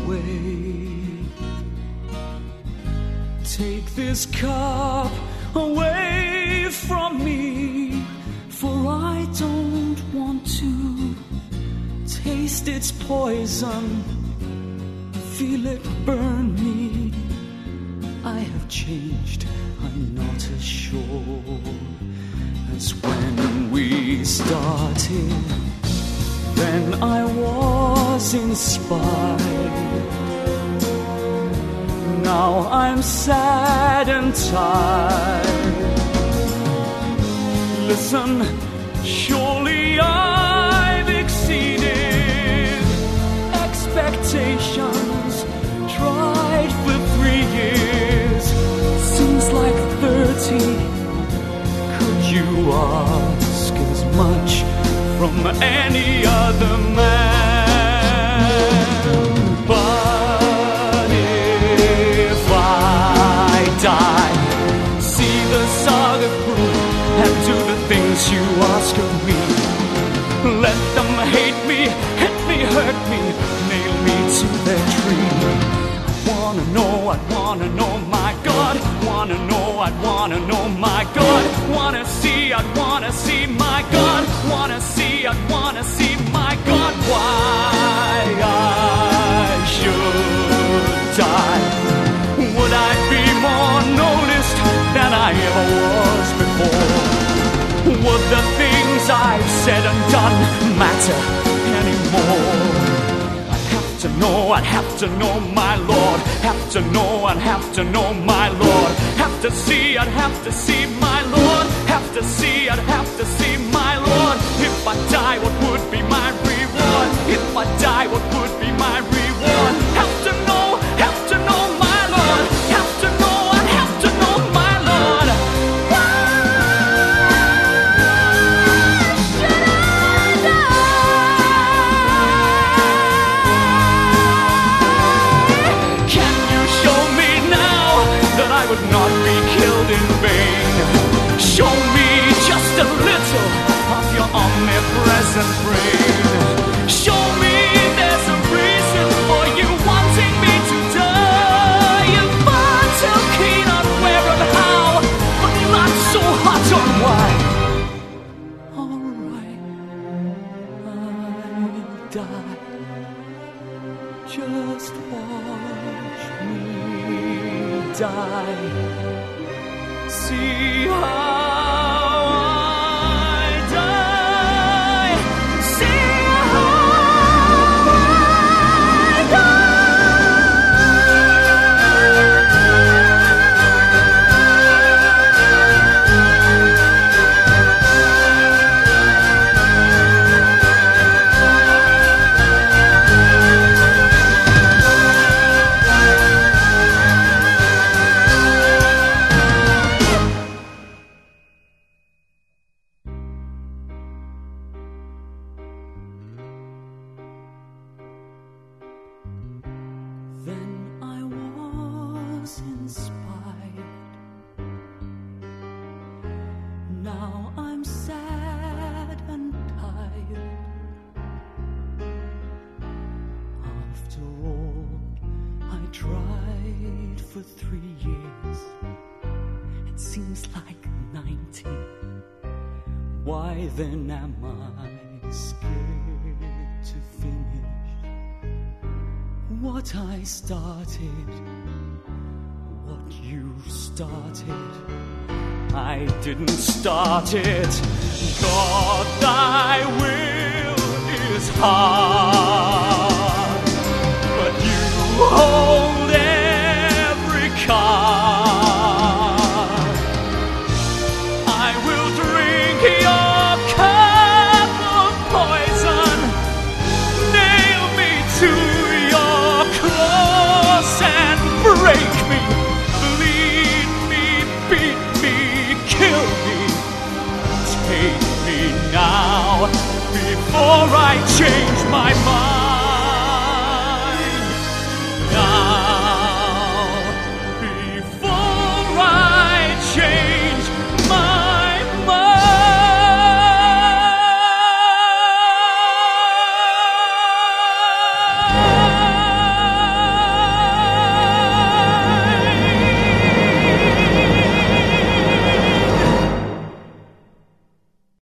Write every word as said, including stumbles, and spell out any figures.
away. Take this cup away from me, for I don't want to taste its poison, feel it burn me. I have changed, I'm not as sure as when we started. Then I was inspired. Now I'm sad and tired. Listen, surely I've exceeded expectations. Tried for three years, seems like thirty. Could you ask as much from any other man? But if I die, see the saga through and do the things you ask of me. Let them hate me, hit me, hurt me, nail me to their tree. I wanna know, I wanna know, my God. Wanna know, I wanna know, my God. Wanna see, I wanna see, my God. Wanna see, I wanna see, my God. Why I should die. Would I be more noticed than I ever was before? Would the things I've said and done matter anymore? To know, I'd have to know, my Lord. Have to know, I'd have to know, my Lord. Have to see, I'd have to see, my Lord. Have to see, I'd have to see, my Lord. If I die, what would be my reward? If I die, what would be my reward? Have to know, have to know, my Lord. Have to know, I'd have to know, my Lord. Why should I die? I would not be killed in vain. Show me just a little of your omnipresent brain. Show me there's a reason for you wanting me to die. You're far too keen on where and how, but not so hot on why. Alright, I'll die. Just watch me die. See how I die. See how I die. Then I was inspired. Now I'm sad and tired. After all, I tried for three years. It seems like ninety. Why then am I scared to finish what I started? What you started, I didn't start it. God, thy will is high.